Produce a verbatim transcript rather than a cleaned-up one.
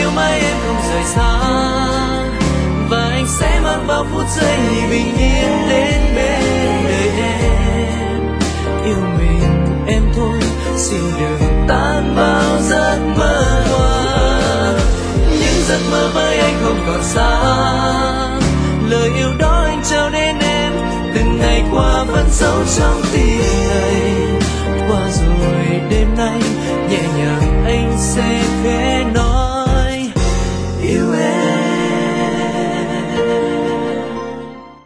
yêu mãi em không rời xa, và anh sẽ mang bao phút giây bình yên đến bên đời em. Yêu mình em thôi, xin đừng tan vào giấc mơ hoa. Những giấc mơ với anh không còn xa, lời yêu đó anh trao đến em từng ngày qua vẫn giấu trong tim này. Qua rồi đêm nay